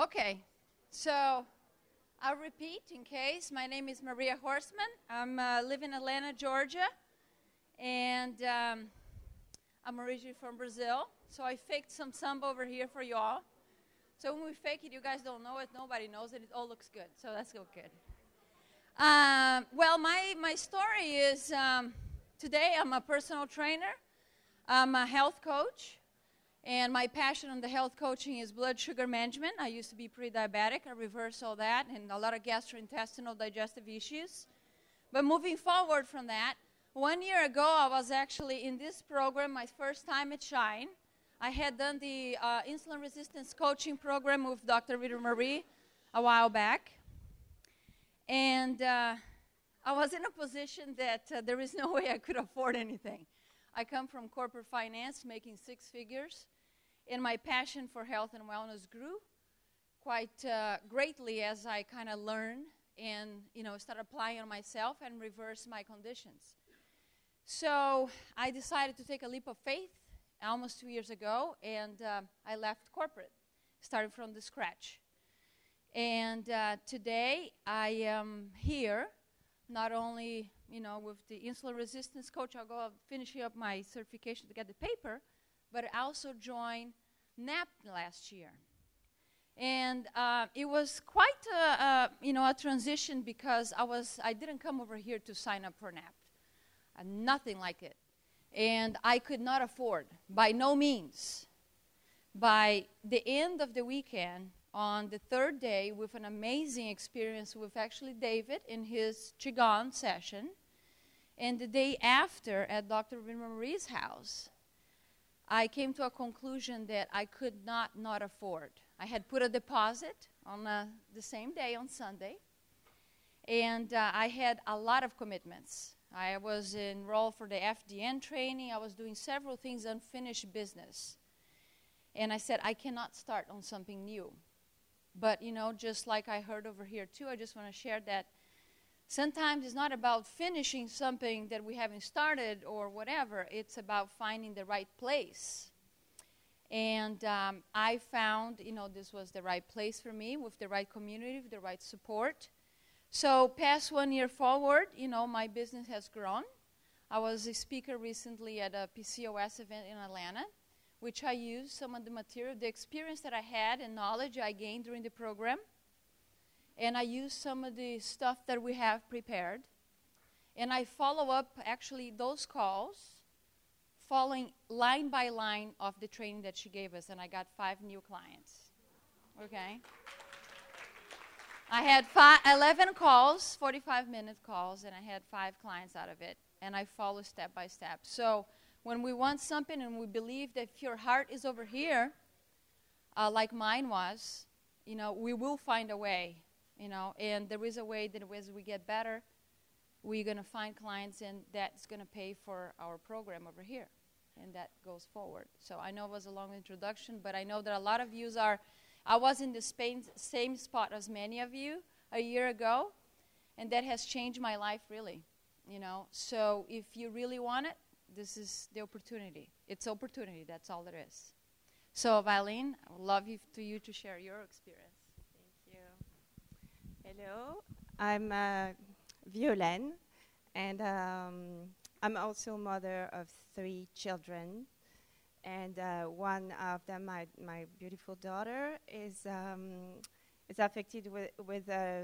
Okay, so I'll repeat in case. My name is Maria Horstman. I'm live in Atlanta, Georgia, and I'm originally from Brazil. So I faked some samba over here for you all. So when we fake it, you guys don't know it. Nobody knows it. It all looks good. So that's good. Well, my story is today I'm a personal trainer. I'm a health coach. And my passion on the health coaching is blood sugar management. I used to be pre-diabetic. I reversed all that and a lot of gastrointestinal digestive issues. But moving forward from that, 1 year ago, I was actually in this program, my first time at Shine. I had done the insulin resistance coaching program with Dr. Rita Marie a while back. And I was in a position that there is no way I could afford anything. I come from corporate finance, making six figures, and my passion for health and wellness grew quite greatly as I kind of learned and started applying on myself and reverse my conditions. So I decided to take a leap of faith almost 2 years ago, and I left corporate, starting from the scratch. And today I am here, not only with the insulin resistance coach, I'll go finishing up my certification to get the paper, but I also joined NAP last year. And it was quite a transition because I didn't come over here to sign up for NAP. Nothing like it. And I could not afford, by no means. By the end of the weekend, on the third day, with an amazing experience with actually David in his Qigong session, and the day after at Dr. Rita Marie's house, I came to a conclusion that I could not afford. I had put a deposit on the same day on Sunday, and I had a lot of commitments. I was enrolled for the FDN training. I was doing several things, unfinished business. And I said, I cannot start on something new. But, just like I heard over here, too, I just want to share that sometimes it's not about finishing something that we haven't started or whatever. It's about finding the right place. And I found, this was the right place for me with the right community, with the right support. So past 1 year forward, my business has grown. I was a speaker recently at a PCOS event in Atlanta, which I used some of the material, the experience that I had and knowledge I gained during the program. And I used some of the stuff that we have prepared. And I follow up, actually, those calls, following line by line of the training that she gave us. And I got 5 new clients. Okay? I had 11 calls, 45-minute calls, and I had 5 clients out of it. And I follow step by step. So when we want something and we believe that if your heart is over here, like mine was, we will find a way, and there is a way that as we get better, we're going to find clients, and that's going to pay for our program over here, and that goes forward. So I know it was a long introduction, but I know that a lot of you I was in the same spot as many of you a year ago, and that has changed my life really, So if you really want it, this is the opportunity. It's opportunity. That's all there is. So, Valine, I would love you to share your experience. Thank you. Hello, I'm Violaine, and I'm also mother of 3 children. And one of them, my beautiful daughter, is affected with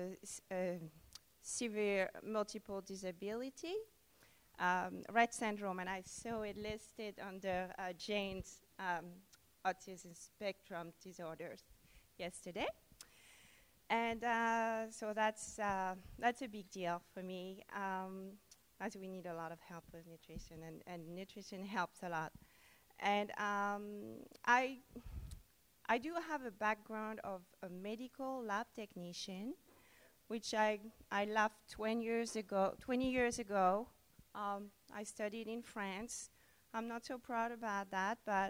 severe multiple disability. Rett syndrome, and I saw it listed under Jane's autism spectrum disorders yesterday. And so that's a big deal for me, as we need a lot of help with nutrition, and nutrition helps a lot. And I do have a background of a medical lab technician, which I left 20 years ago. I studied in France. I'm not so proud about that, but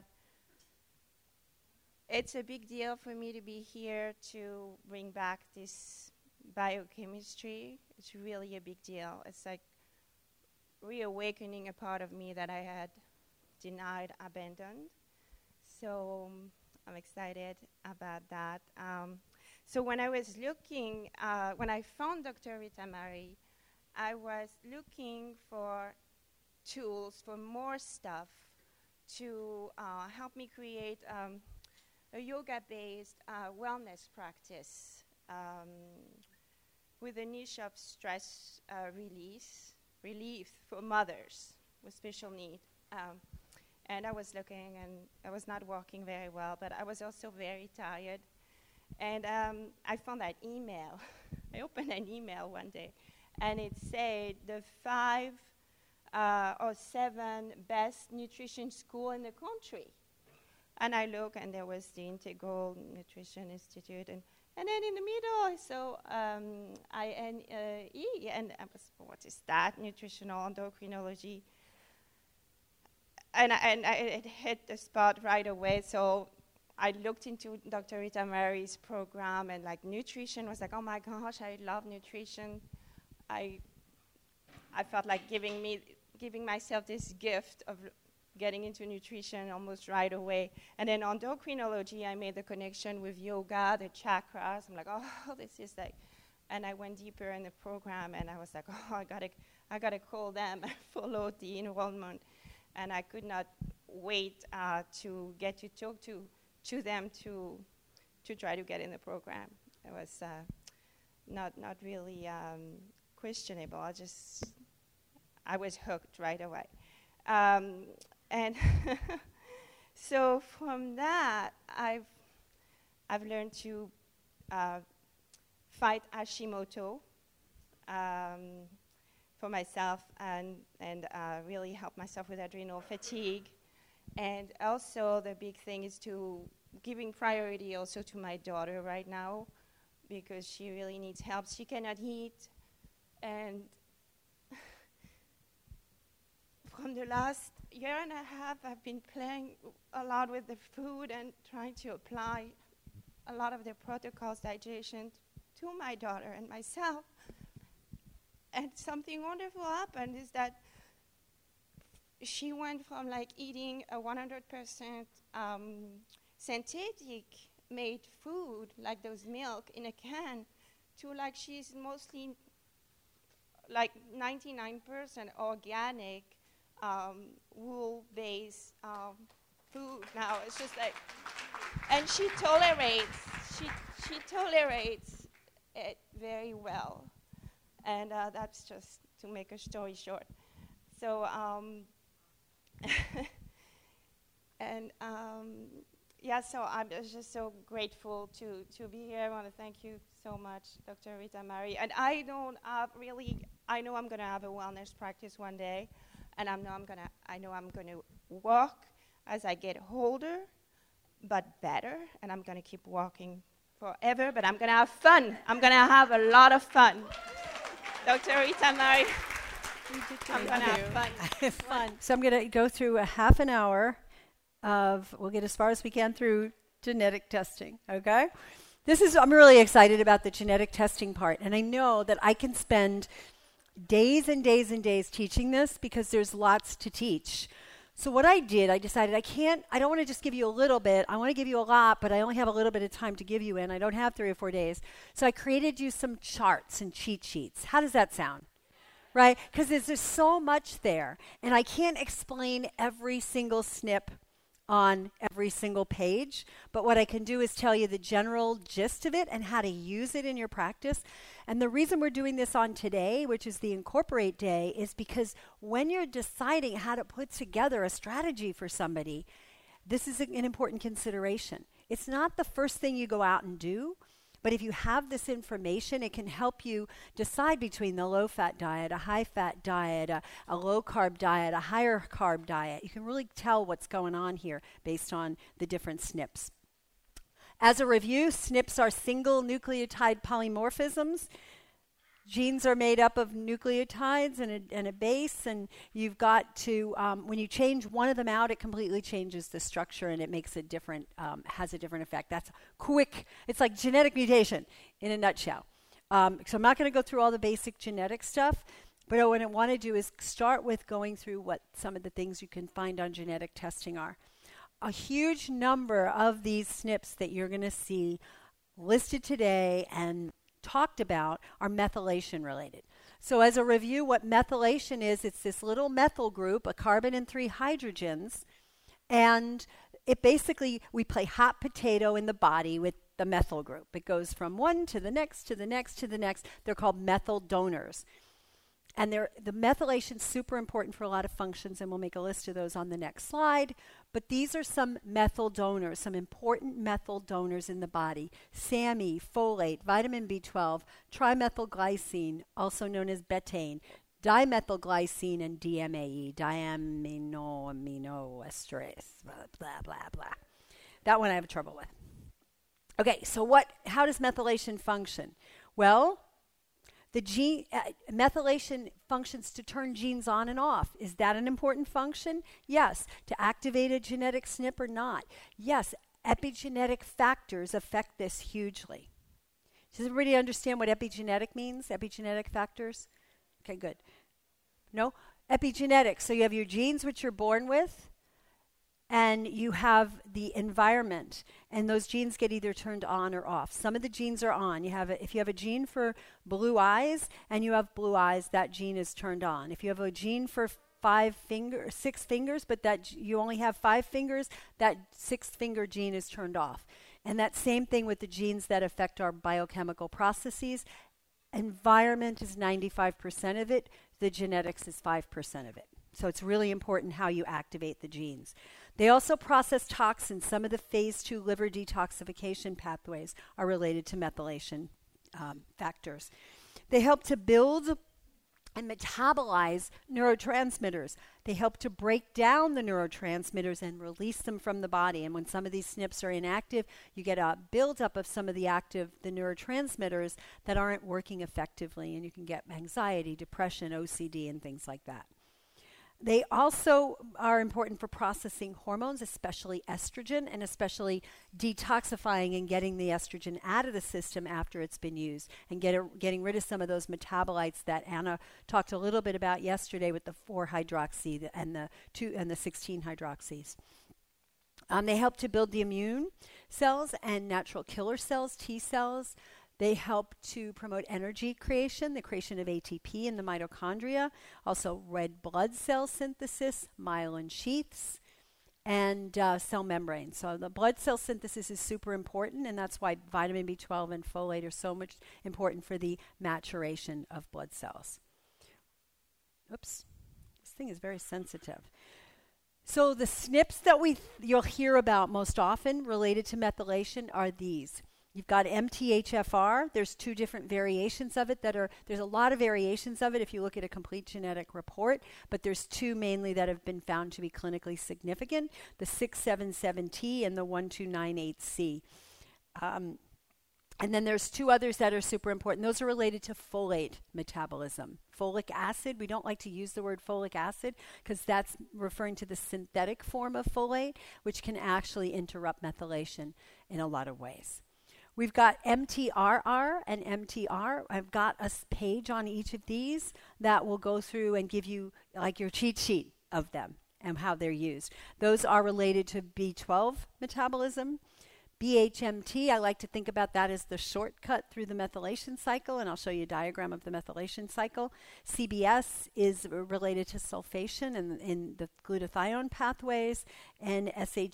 it's a big deal for me to be here to bring back this biochemistry. It's really a big deal. It's like reawakening a part of me that I had denied, abandoned. So I'm excited about that. So when I was looking, when I found Dr. Rita Mari, I was looking for tools, for more stuff to help me create a yoga-based wellness practice with a niche of stress relief for mothers with special need. And I was looking, and I was not working very well, but I was also very tired. And I found that email. I opened an email one day, and it said the 5 or 7 best nutrition school in the country. And I look, and there was the Integral Nutrition Institute, and then in the middle I saw INE, and I was, what is that? Nutritional endocrinology. And it hit the spot right away. So I looked into Dr. Rita Mari's program, and like nutrition was like, oh my gosh, I love nutrition. I felt like giving myself this gift of getting into nutrition almost right away. And then endocrinology, I made the connection with yoga, the chakras. I'm like, oh, this is like, and I went deeper in the program, and I was like, oh, I gotta call them and follow the enrollment. And I could not wait to get to talk to them to try to get in the program. It was not really questionable. I was hooked right away. And so from that, I've learned to fight Hashimoto for myself and really help myself with adrenal fatigue. And also the big thing is to giving priority also to my daughter right now, because she really needs help. She cannot eat. And from the last year and a half, I've been playing a lot with the food and trying to apply a lot of the protocols, digestion, to my daughter and myself. And something wonderful happened is that she went from like eating a 100% synthetic made food, like those milk in a can, to like she's mostly like 99% organic, wool-based food now. It's just like, and she tolerates it very well. And that's just to make a story short. So, so I'm just so grateful to be here. I want to thank you so much, Dr. Rita Mari. And I know I'm going to have a wellness practice one day, and I know I'm going to work as I get older, but better, and I'm going to keep walking forever, but I'm going to have fun. I'm going to have a lot of fun. Dr. Rita Mari, I'm going to have fun. So I'm going to go through a half an hour we'll get as far as we can through genetic testing, okay? I'm really excited about the genetic testing part, and I know that I can spend days and days and days teaching this because there's lots to teach. So what I decided I don't want to just give you a little bit. I want to give you a lot, but I only have a little bit of time to give you in. I don't have 3 or 4 days. So I created you some charts and cheat sheets. How does that sound? Right? Because there's just so much there, and I can't explain every single SNP on every single page, but what I can do is tell you the general gist of it and how to use it in your practice. And the reason we're doing this on today, which is the Incorporate Day, is because when you're deciding how to put together a strategy for somebody, this is an important consideration. It's not the first thing you go out and do, but if you have this information, it can help you decide between the low-fat diet, a high-fat diet, a low-carb diet, a higher-carb diet. You can really tell what's going on here based on the different SNPs. As a review, SNPs are single nucleotide polymorphisms. Genes are made up of nucleotides and a base, and you've got to, when you change one of them out, it completely changes the structure and it makes it different, has a different effect. That's quick. It's like genetic mutation in a nutshell. So I'm not going to go through all the basic genetic stuff, but what I want to do is start with going through what some of the things you can find on genetic testing are. A huge number of these SNPs that you're going to see listed today and talked about are methylation related. So as a review, what methylation is, it's this little methyl group, a carbon and 3 hydrogens, and it basically, we play hot potato in the body with the methyl group. It goes from one to the next, to the next, to the next. They're called methyl donors. And the methylation is super important for a lot of functions, and we'll make a list of those on the next slide. But these are some methyl donors, some important methyl donors in the body. SAMe, folate, vitamin B12, trimethylglycine, also known as betaine, dimethylglycine, and DMAE, diaminoaminoesterase, blah, blah, blah, blah. That one I have trouble with. Okay, so how does methylation function? Well, the methylation functions to turn genes on and off. Is that an important function? Yes. To activate a genetic SNP or not? Yes. Epigenetic factors affect this hugely. Does everybody understand what epigenetic means? Epigenetic factors? Okay, good. No? Epigenetics. So you have your genes, which you're born with, and you have the environment, and those genes get either turned on or off. Some of the genes are on. If you have a gene for blue eyes and you have blue eyes, that gene is turned on. If you have a gene for 6 fingers, but that you only have 5 fingers, that 6-finger gene is turned off. And that same thing with the genes that affect our biochemical processes. Environment is 95% of it. The genetics is 5% of it. So it's really important how you activate the genes. They also process toxins. Some of the phase 2 liver detoxification pathways are related to methylation factors. They help to build and metabolize neurotransmitters. They help to break down the neurotransmitters and release them from the body. And when some of these SNPs are inactive, you get a buildup of some of the neurotransmitters that aren't working effectively, and you can get anxiety, depression, OCD, and things like that. They also are important for processing hormones, especially estrogen, and especially detoxifying and getting the estrogen out of the system after it's been used, and getting rid of some of those metabolites that Anna talked a little bit about yesterday with the 4-hydroxy and the 16-hydroxys. They help to build the immune cells and natural killer cells, T cells. They help to promote energy creation, the creation of ATP in the mitochondria, also red blood cell synthesis, myelin sheaths, and cell membranes. So the blood cell synthesis is super important, and that's why vitamin B12 and folate are so much important for the maturation of blood cells. Oops, this thing is very sensitive. So the SNPs that you'll hear about most often related to methylation are these. You've got MTHFR. There's 2 different variations of it there's a lot of variations of it if you look at a complete genetic report, but there's 2 mainly that have been found to be clinically significant, the 677T and the 1298C. And then there's 2 others that are super important. Those are related to folate metabolism. Folic acid, we don't like to use the word folic acid because that's referring to the synthetic form of folate, which can actually interrupt methylation in a lot of ways. We've got MTRR and MTR. I've got a page on each of these that will go through and give you like your cheat sheet of them and how they're used. Those are related to B12 metabolism. BHMT, I like to think about that as the shortcut through the methylation cycle, and I'll show you a diagram of the methylation cycle. CBS is related to sulfation in the glutathione pathways, and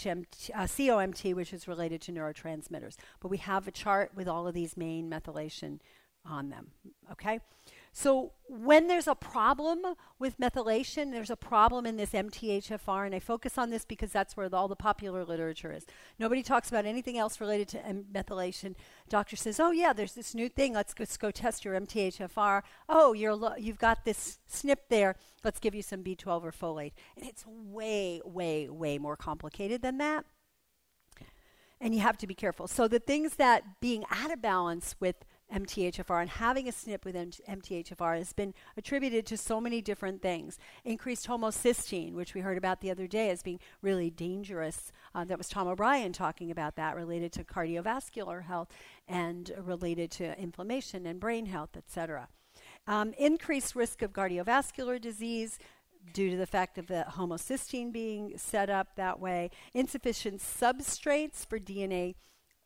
COMT, which is related to neurotransmitters. But we have a chart with all of these main methylation on them, okay? So when there's a problem with methylation, there's a problem in this MTHFR, and I focus on this because that's where all the popular literature is. Nobody talks about anything else related to methylation. Doctor says, oh yeah, there's this new thing, let's go test your MTHFR. Oh, you've got this SNP there, let's give you some B12 or folate. And it's way, way, way more complicated than that. And you have to be careful. So the things that being out of balance with MTHFR and having a SNP with MTHFR has been attributed to so many different things. Increased homocysteine, which we heard about the other day as being really dangerous. That was Tom O'Brien talking about that, related to cardiovascular health and related to inflammation and brain health, etc. Increased risk of cardiovascular disease due to the fact of the homocysteine being set up that way. Insufficient substrates for DNA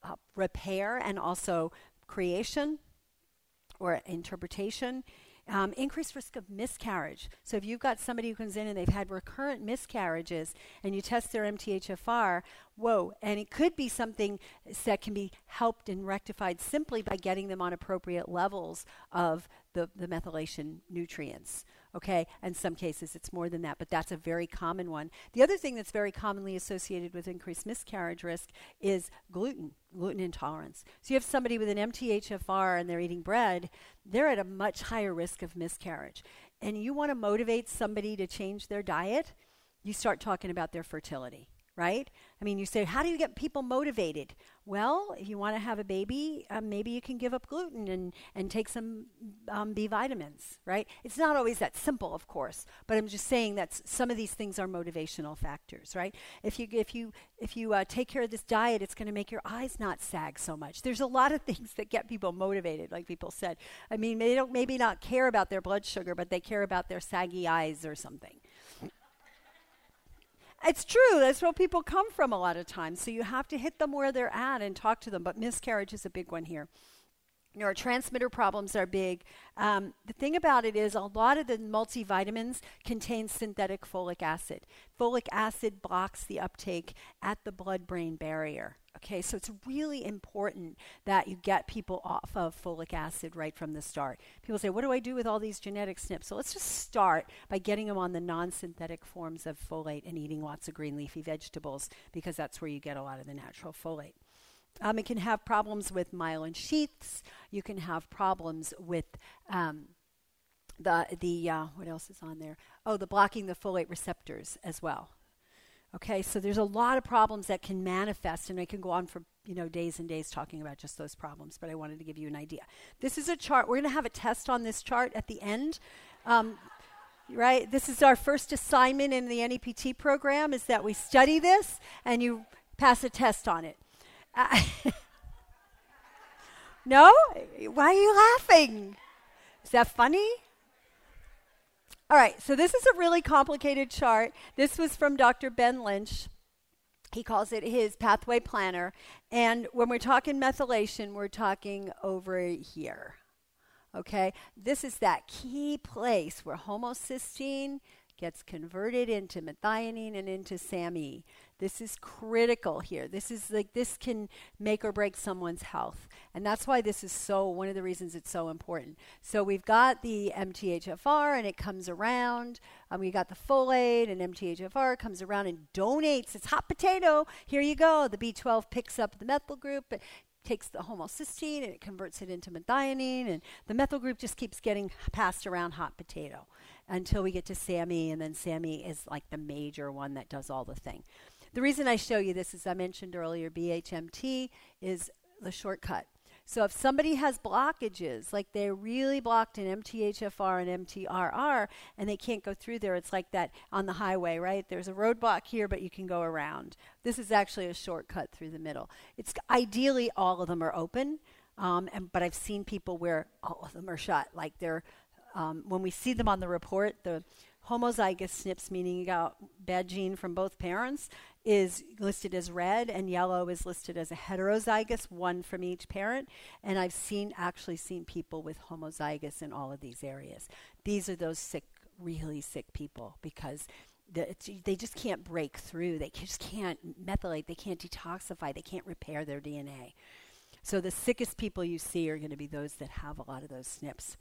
repair and also creation or interpretation. Increased risk of miscarriage. So if you've got somebody who comes in and they've had recurrent miscarriages and you test their MTHFR, whoa, and it could be something that can be helped and rectified simply by getting them on appropriate levels of the methylation nutrients. Okay, in some cases it's more than that, but that's a very common one. The other thing that's very commonly associated with increased miscarriage risk is gluten intolerance. So you have somebody with an MTHFR and they're eating bread, they're at a much higher risk of miscarriage. And you want to motivate somebody to change their diet, you start talking about their fertility, right? I mean, you say, how do you get people motivated? Well, if you want to have a baby, maybe you can give up gluten and take some B vitamins, right? It's not always that simple, of course, but I'm just saying that some of these things are motivational factors, right? If you take care of this diet, it's going to make your eyes not sag so much. There's a lot of things that get people motivated, like people said. I mean, they don't maybe not care about their blood sugar, but they care about their saggy eyes or something. It's true. That's where people come from a lot of times. So you have to hit them where they're at and talk to them. But miscarriage is a big one here. Neurotransmitter problems are big. The thing about it is a lot of the multivitamins contain synthetic folic acid. Folic acid blocks the uptake at the blood-brain barrier. Okay, so it's really important that you get people off of folic acid right from the start. People say, what do I do with all these genetic SNPs? So let's just start by getting them on the non-synthetic forms of folate and eating lots of green leafy vegetables because that's where you get a lot of the natural folate. It can have problems with myelin sheaths. You can have problems with what else is on there? Oh, the blocking the folate receptors as well. Okay, so there's a lot of problems that can manifest, and I can go on for days and days talking about just those problems, but I wanted to give you an idea. This is a chart. We're going to have a test on this chart at the end. Right? This is our first assignment in the NEPT program, is that we study this, and you pass a test on it. No? Why are you laughing? Is that funny? All right, so this is a really complicated chart. This was from Dr. Ben Lynch. He calls it his pathway planner. And when we're talking methylation, we're talking over here. Okay? This is that key place where homocysteine gets converted into methionine and into SAMe. This is critical here. This can make or break someone's health. And that's why this is one of the reasons it's so important. So we've got the MTHFR and it comes around. We got the folate and MTHFR comes around and donates. It's hot potato. Here you go. The B12 picks up the methyl group. It takes the homocysteine and it converts it into methionine. And the methyl group just keeps getting passed around hot potato until we get to SAMe. And then SAMe is like the major one that does all the thing. The reason I show you this, as I mentioned earlier, BHMT is the shortcut. So if somebody has blockages, like they're really blocked in MTHFR and MTRR, and they can't go through there, it's like that on the highway, right? There's a roadblock here, but you can go around. This is actually a shortcut through the middle. It's ideally all of them are open, but I've seen people where all of them are shut. Like they're, when we see them on the report, the homozygous SNPs, meaning you got bad gene from both parents, is listed as red, and yellow is listed as a heterozygous, one from each parent. And I've actually seen people with homozygous in all of these areas. These are those sick, really sick people because they just can't break through. They just can't methylate. They can't detoxify. They can't repair their DNA. So the sickest people you see are going to be those that have a lot of those SNPs.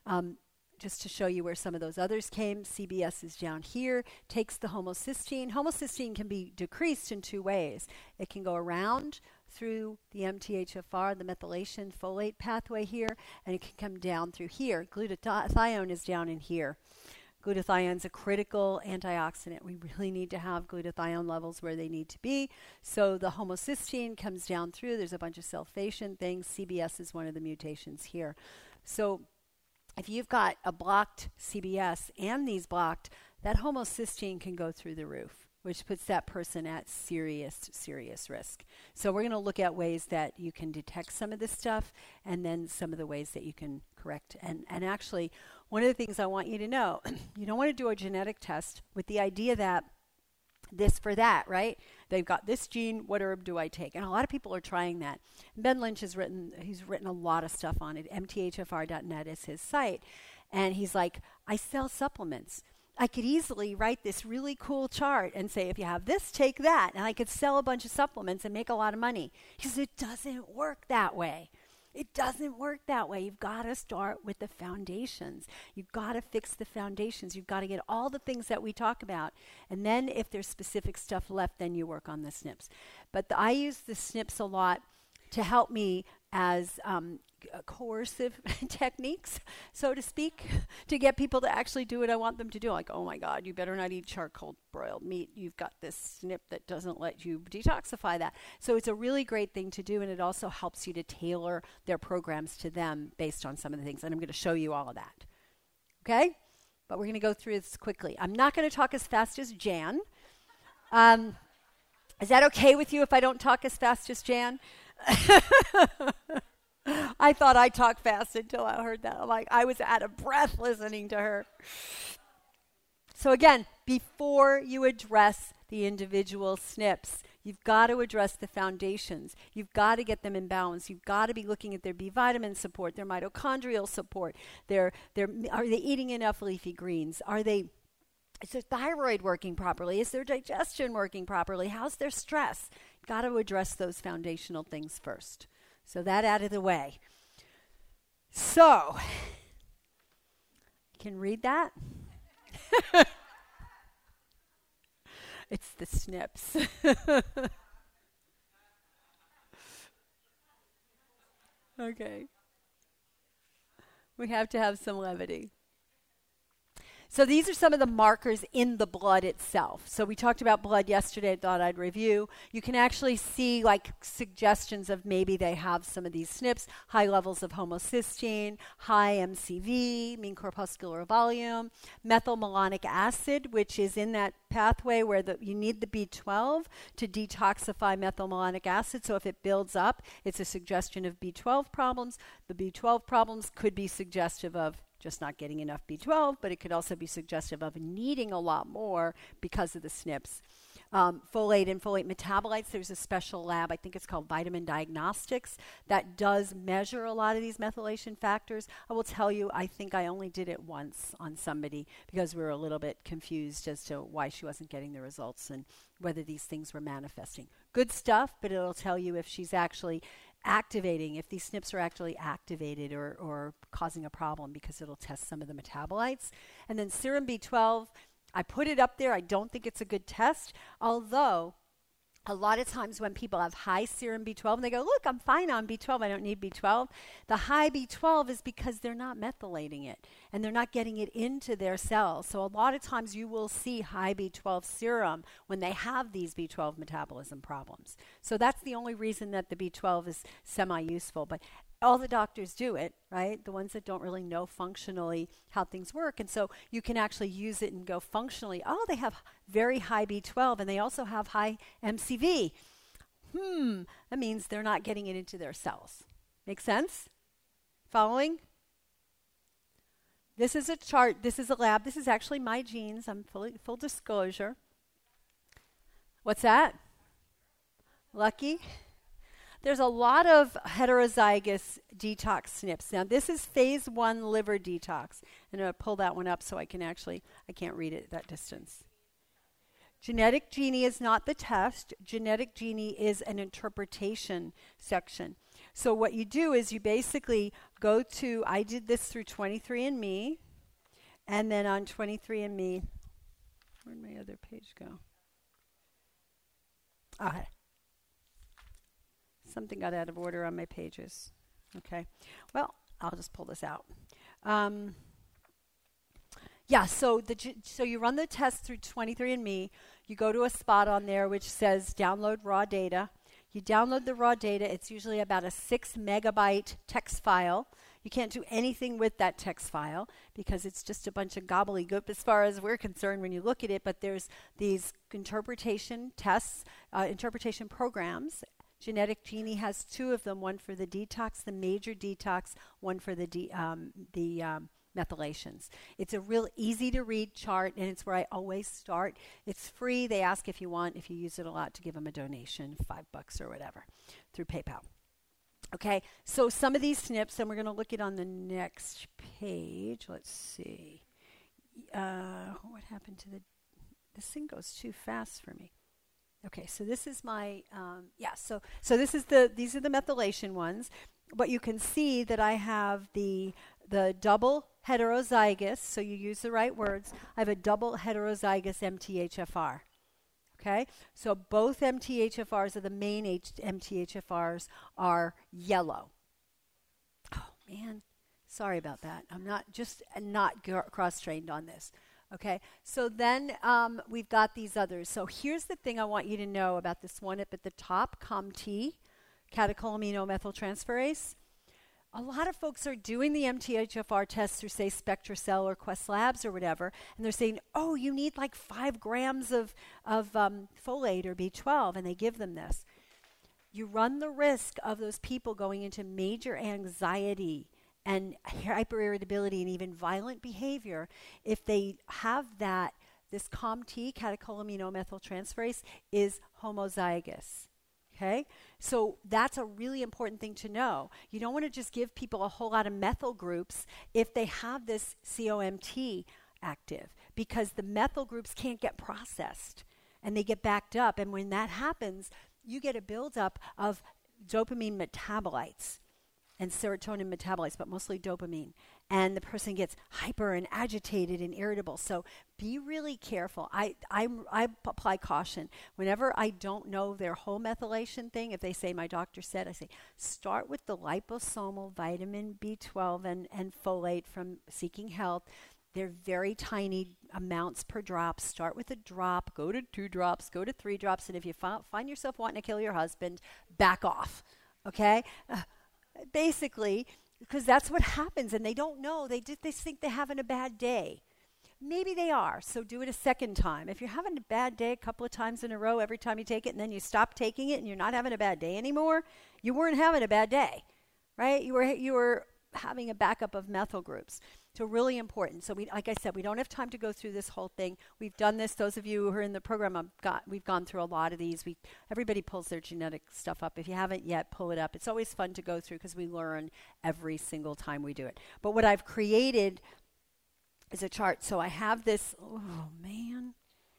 Just to show you where some of those others came, CBS is down here, takes the homocysteine. Homocysteine can be decreased in two ways. It can go around through the MTHFR, the methylation folate pathway here, and it can come down through here. Glutathione is down in here. Glutathione is a critical antioxidant. We really need to have glutathione levels where they need to be. So the homocysteine comes down through. There's a bunch of sulfation things. CBS is one of the mutations here. So if you've got a blocked CBS and these blocked, that homocysteine can go through the roof, which puts that person at serious, serious risk. So we're going to look at ways that you can detect some of this stuff and then some of the ways that you can correct. And actually, one of the things I want you to know, you don't want to do a genetic test with the idea that this for that, right? They've got this gene, what herb do I take? And a lot of people are trying that. Ben Lynch he's written a lot of stuff on it. mthfr.net is his site. And he's like, I sell supplements. I could easily write this really cool chart and say, if you have this, take that. And I could sell a bunch of supplements and make a lot of money. He says, it doesn't work that way. It doesn't work that way. You've got to start with the foundations. You've got to fix the foundations. You've got to get all the things that we talk about. And then if there's specific stuff left, then you work on the SNPs. But I use the SNPs a lot to help me as coercive techniques, so to speak, to get people to actually do what I want them to do. Like, oh my God, you better not eat charcoal broiled meat. You've got this SNP that doesn't let you detoxify that. So it's a really great thing to do, and it also helps you to tailor their programs to them based on some of the things. And I'm going to show you all of that. Okay? But we're going to go through this quickly. I'm not going to talk as fast as Jan. Is that okay with you if I don't talk as fast as Jan? I thought I talked fast until I heard that. I was out of breath listening to her. So again, before you address the individual SNPs, you've got to address the foundations. You've got to get them in balance. You've got to be looking at their B vitamin support, their mitochondrial support. Are they eating enough leafy greens? Is their thyroid working properly? Is their digestion working properly? How's their stress? Got to address those foundational things first. So that out of the way. So, you can read that? It's the SNPs. Okay. We have to have some levity. So these are some of the markers in the blood itself. So we talked about blood yesterday. I thought I'd review. You can actually see like suggestions of maybe they have some of these SNPs, high levels of homocysteine, high MCV, mean corpuscular volume, methylmalonic acid, which is in that pathway where you need the B12 to detoxify methylmalonic acid. So if it builds up, it's a suggestion of B12 problems. The B12 problems could be suggestive of just not getting enough B12, but it could also be suggestive of needing a lot more because of the SNPs. Folate and folate metabolites, there's a special lab, I think it's called Vitamin Diagnostics, that does measure a lot of these methylation factors. I will tell you, I think I only did it once on somebody because we were a little bit confused as to why she wasn't getting the results and whether these things were manifesting. Good stuff, but it'll tell you if she's actually activating, if these SNPs are actually activated or causing a problem, because it'll test some of the metabolites. And then serum B12, I put it up there. I don't think it's a good test, although a lot of times when people have high serum B12 and they go, look, I'm fine on B12, I don't need B12. The high B12 is because they're not methylating it and they're not getting it into their cells. So a lot of times you will see high B12 serum when they have these B12 metabolism problems. So that's the only reason that the B12 is semi-useful. But all the doctors do it, right? The ones that don't really know functionally how things work. And so you can actually use it and go functionally, oh, they have very high B12 and they also have high MCV. That means they're not getting it into their cells. Make sense? Following? This is a chart. This is a lab. This is actually my genes. I'm full disclosure. What's that? Lucky? There's a lot of heterozygous detox SNPs. Now, this is phase 1 liver detox. And I'll pull that one up so I can't read it at that distance. Genetic Genie is not the test. Genetic Genie is an interpretation section. So what you do is you basically go to, I did this through 23andMe, and then on 23andMe, where'd my other page go? Okay. Something got out of order on my pages. Okay. Well, I'll just pull this out. So you run the test through 23andMe. You go to a spot on there which says download raw data. You download the raw data. It's usually about a 6 megabyte text file. You can't do anything with that text file because it's just a bunch of gobbledygook as far as we're concerned when you look at it. But there's these interpretation tests, interpretation programs. Genetic Genie has 2 of them, one for the detox, the major detox, one for the methylations. It's a real easy to read chart, and it's where I always start. It's free. They ask if you want, if you use it a lot, to give them a donation, $5 or whatever, through PayPal. Okay, so some of these SNPs, and we're going to look at on the next page. Let's see. What happened to this thing goes too fast for me. Okay, so this is my, so these are the methylation ones. But you can see that I have the double heterozygous, so you use the right words. I have a double heterozygous MTHFR. Okay, so both MTHFRs of the main MTHFRs are yellow. Oh man, sorry about that. I'm not cross-trained on this. Okay, so then we've got these others. So here's the thing I want you to know about this one up at the top, COMT, catecholaminomethyltransferase. A lot of folks are doing the MTHFR test through, say, SpectraCell or Quest Labs or whatever, and they're saying, oh, you need like 5 grams of folate or B12, and they give them this. You run the risk of those people going into major anxiety and hyperirritability and even violent behavior if they have this COMT, catecholaminomethyltransferase, is homozygous. Okay, so that's a really important thing to know. You don't want to just give people a whole lot of methyl groups if they have this COMT active, because the methyl groups can't get processed and they get backed up. And when that happens, you get a buildup of dopamine metabolites and serotonin metabolites, but mostly dopamine. And the person gets hyper and agitated and irritable. So be really careful. I apply caution. Whenever I don't know their whole methylation thing, if they say, my doctor said, I say, start with the liposomal vitamin B12 and folate from Seeking Health. They're very tiny amounts per drop. Start with a drop, go to 2 drops, go to 3 drops. And if you find yourself wanting to kill your husband, back off. Okay? Basically, because that's what happens, and they don't know. They think they're having a bad day. Maybe they are, so do it a second time. If you're having a bad day a couple of times in a row, every time you take it, and then you stop taking it, and you're not having a bad day anymore, you weren't having a bad day, right? You were having a backup of methyl groups. So really important. So like I said, we don't have time to go through this whole thing. We've done this. Those of you who are in the program, we've gone through a lot of these. Everybody pulls their genetic stuff up. If you haven't yet, pull it up. It's always fun to go through because we learn every single time we do it. But what I've created is a chart. So I have this. Oh man,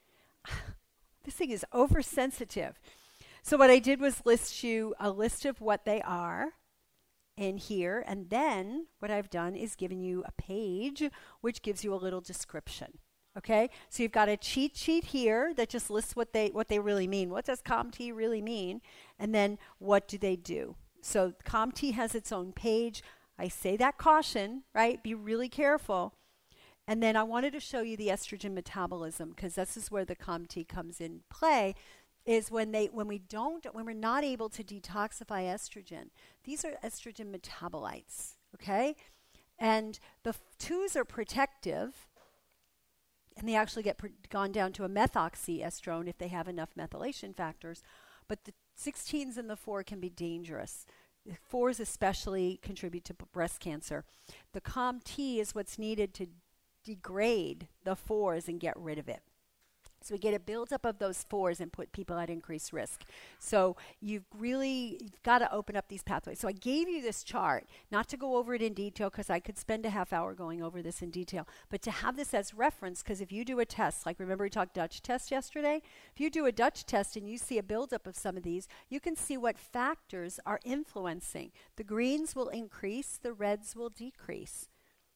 this thing is oversensitive. So what I did was list you a list of what they are in here, and then what I've done is given you a page which gives you a little description. Okay, so you've got a cheat sheet here that just lists what they really mean. What does COMT really mean? And then what do they do? So COMT has its own page. I say that caution, right? Be really careful. And then I wanted to show you the estrogen metabolism, because this is where the COMT comes in play. Is when we're not able to detoxify estrogen. These are estrogen metabolites, okay? And the 2s are protective, and they actually get gone down to a methoxyestrone if they have enough methylation factors. But the 16s and the 4 can be dangerous. The 4s especially contribute to breast cancer. The COMT is what's needed to degrade the 4s and get rid of it. So we get a buildup of those 4s and put people at increased risk. So you've got to open up these pathways. So I gave you this chart, not to go over it in detail, because I could spend a half hour going over this in detail, but to have this as reference, because if you do a test, like remember we talked Dutch test yesterday? If you do a Dutch test and you see a buildup of some of these, you can see what factors are influencing. The greens will increase, the reds will decrease.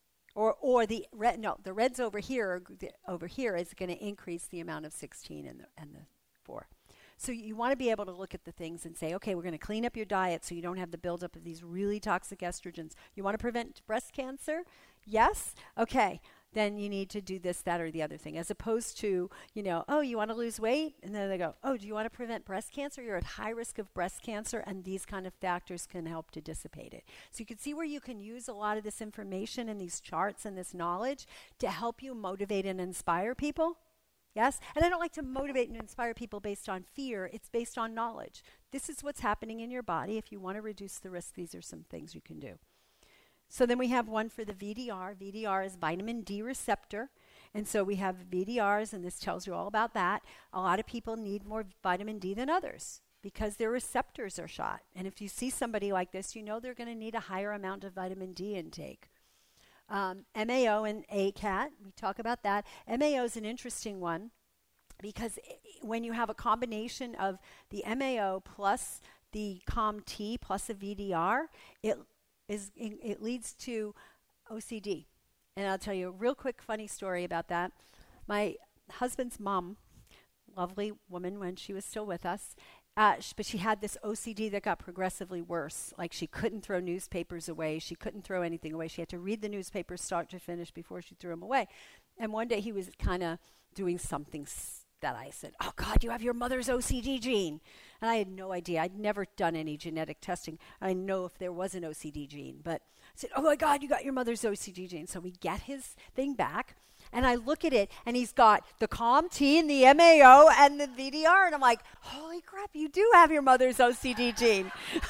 Or the reds over here is going to increase the amount of 16 and the 4. So you want to be able to look at the things and say, okay, we're going to clean up your diet so you don't have the buildup of these really toxic estrogens. You want to prevent breast cancer? Yes? Okay. Then you need to do this, that, or the other thing, as opposed to, oh, you want to lose weight? And then they go, oh, do you want to prevent breast cancer? You're at high risk of breast cancer, and these kind of factors can help to dissipate it. So you can see where you can use a lot of this information and these charts and this knowledge to help you motivate and inspire people. Yes? And I don't like to motivate and inspire people based on fear. It's based on knowledge. This is what's happening in your body. If you want to reduce the risk, these are some things you can do. So then we have one for the VDR. VDR is vitamin D receptor. And so we have VDRs, and this tells you all about that. A lot of people need more vitamin D than others because their receptors are shot. And if you see somebody like this, you know they're going to need a higher amount of vitamin D intake. MAO and ACAT, we talk about that. MAO is an interesting one because when you have a combination of the MAO plus the COMT plus a VDR, it leads to OCD. And I'll tell you a real quick funny story about that. My husband's mom, lovely woman when she was still with us, but she had this OCD that got progressively worse. Like she couldn't throw newspapers away. She couldn't throw anything away. She had to read the newspapers start to finish before she threw them away. And one day he was kind of doing something that I said, "Oh God, you have your mother's OCD gene." And I had no idea. I'd never done any genetic testing. I know if there was an OCD gene, but I said, "Oh my God, you got your mother's OCD gene." So we get his thing back, and I look at it, and he's got the COMT and the MAO and the VDR, and I'm like, "Holy crap, you do have your mother's OCD gene."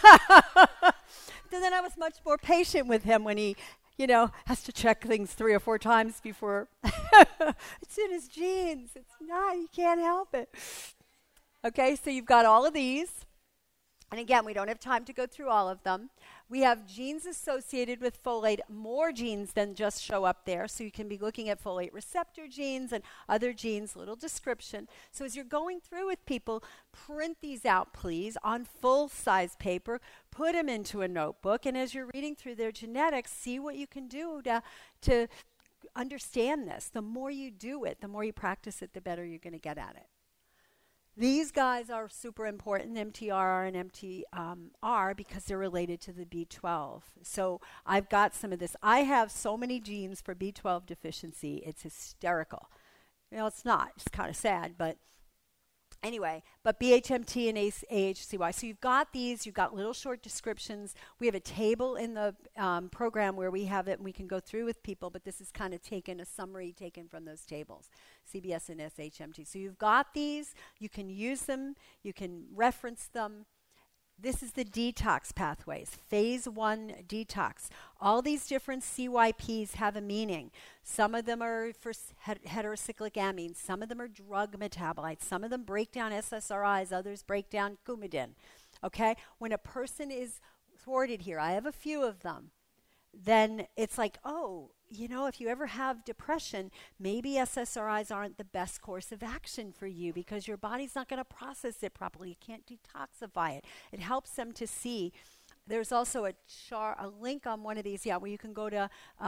Then I was much more patient with him when he, has to check things 3 or 4 times before. It's in his genes. It's not. You can't help it. Okay, so you've got all of these. And again, we don't have time to go through all of them. We have genes associated with folate, more genes than just show up there. So you can be looking at folate receptor genes and other genes, little description. So as you're going through with people, print these out, please, on full-size paper. Put them into a notebook. And as you're reading through their genetics, see what you can do to understand this. The more you do it, the more you practice it, the better you're going to get at it. These guys are super important, MTRR and MTR, because they're related to the B12. So I've got some of this. I have so many genes for B12 deficiency. It's hysterical. It's not. It's kind of sad, but anyway, but BHMT and AHCY. So you've got these. You've got little short descriptions. We have a table in the program where we have it, and we can go through with people, but this is kind of a summary taken from those tables, CBS and SHMT. So you've got these. You can use them. You can reference them. This is the detox pathways, phase 1 detox. All these different CYPs have a meaning. Some of them are for heterocyclic amines. Some of them are drug metabolites. Some of them break down SSRIs. Others break down Coumadin. Okay? When a person is thwarted here, I have a few of them, then it's like, if you ever have depression, maybe SSRIs aren't the best course of action for you because your body's not going to process it properly. You can't detoxify it. It helps them to see. There's also a link on one of these, where you can go to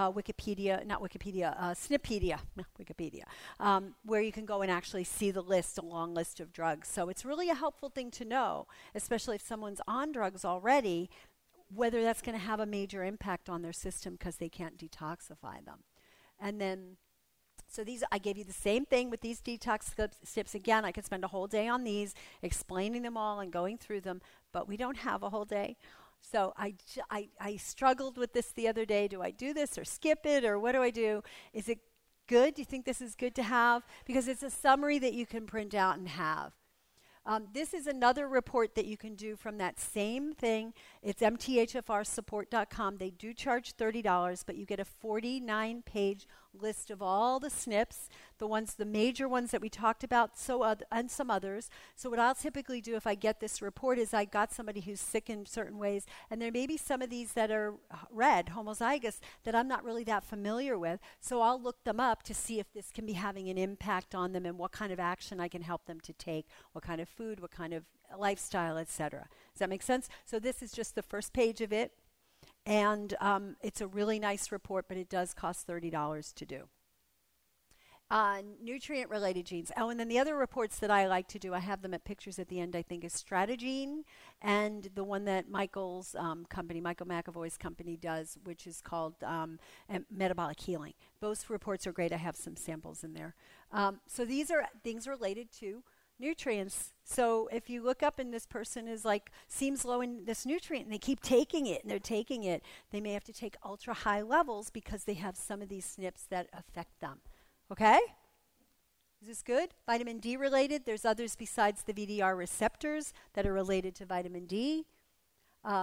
Snipedia, where you can go and actually see the list, a long list of drugs. So it's really a helpful thing to know, especially if someone's on drugs already, whether that's going to have a major impact on their system because they can't detoxify them. And then, so these, I gave you the same thing with these detox steps. Again, I could spend a whole day on these, explaining them all and going through them, but we don't have a whole day. So I struggled with this the other day. Do I do this or skip it, or what do I do? Is it good? Do you think this is good to have? Because it's a summary that you can print out and have. This is another report that you can do from that same thing. It's mthfrsupport.com. They do charge $30, but you get a 49-page list of all the SNPs, the major ones that we talked about, and some others. So what I'll typically do if I get this report is I got somebody who's sick in certain ways, and there may be some of these that are red, homozygous, that I'm not really that familiar with. So I'll look them up to see if this can be having an impact on them and what kind of action I can help them to take, what kind of food, what kind of lifestyle, etc. Does that make sense? So this is just the first page of it. And it's a really nice report, but it does cost $30 to do. Nutrient-related genes. Oh, and then the other reports that I like to do, I have them at pictures at the end, I think, is Stratagene, and the one that Michael's company, Michael McAvoy's company does, which is called Metabolic Healing. Those reports are great. I have some samples in there. So these are things related to nutrients. So if you look up and this person is seems low in this nutrient and they keep taking it and they're taking it, they may have to take ultra high levels because they have some of these SNPs that affect them. Okay? Is this good? Vitamin D related. There's others besides the VDR receptors that are related to vitamin D.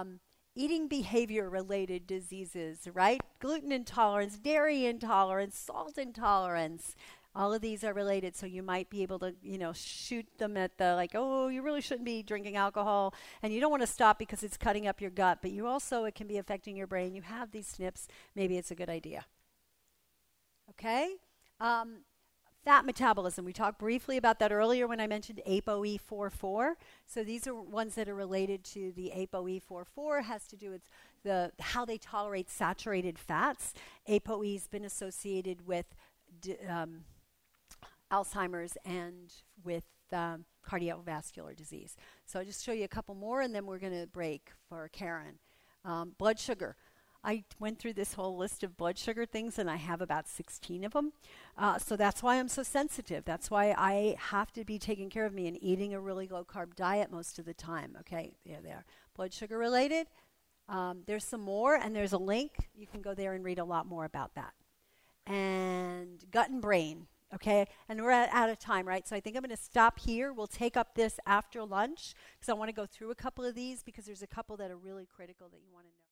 eating behavior related diseases, right? Gluten intolerance, dairy intolerance, salt intolerance. All of these are related, so you might be able to, shoot them at the, like, oh, you really shouldn't be drinking alcohol, and you don't want to stop because it's cutting up your gut, but it can be affecting your brain. You have these SNPs, maybe it's a good idea. Okay? Fat metabolism. We talked briefly about that earlier when I mentioned ApoE44. So these are ones that are related to the ApoE44. Has to do with how they tolerate saturated fats. ApoE has been associated with Alzheimer's and with cardiovascular disease. So I'll just show you a couple more, and then we're going to break for Karen. Blood sugar. I went through this whole list of blood sugar things, and I have about 16 of them. So that's why I'm so sensitive. That's why I have to be taking care of me and eating a really low-carb diet most of the time. Okay, there they are. Blood sugar related. There's some more, and there's a link. You can go there and read a lot more about that. And gut and brain. Okay, and we're out of time, right? So I think I'm going to stop here. We'll take up this after lunch because I want to go through a couple of these because there's a couple that are really critical that you want to know.